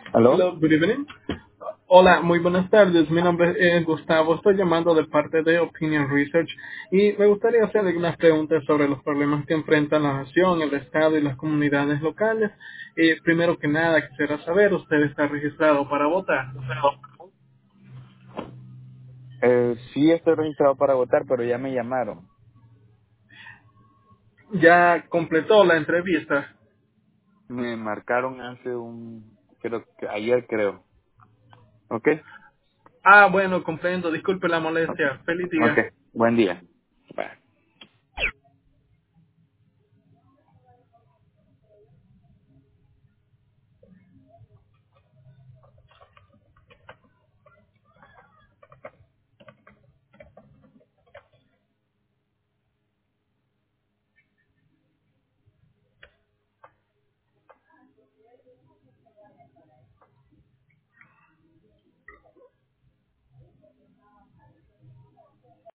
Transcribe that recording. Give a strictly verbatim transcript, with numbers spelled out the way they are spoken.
¿Aló? Hello, good evening. Hola, muy buenas tardes. Mi nombre es Gustavo. Estoy llamando de parte de Opinion Research y me gustaría hacer algunas preguntas sobre los problemas que enfrentan la nación, el Estado y las comunidades locales. Eh, primero que nada, quisiera saber, ¿usted está registrado para votar? Eh, sí estoy registrado para votar, pero ya me llamaron. ¿Ya completó la entrevista? Me marcaron hace un, creo que ayer creo. ¿Ok? Ah, bueno, comprendo. Disculpe la Ok. molestia. Feliz Ok. día. Buen día. Bye.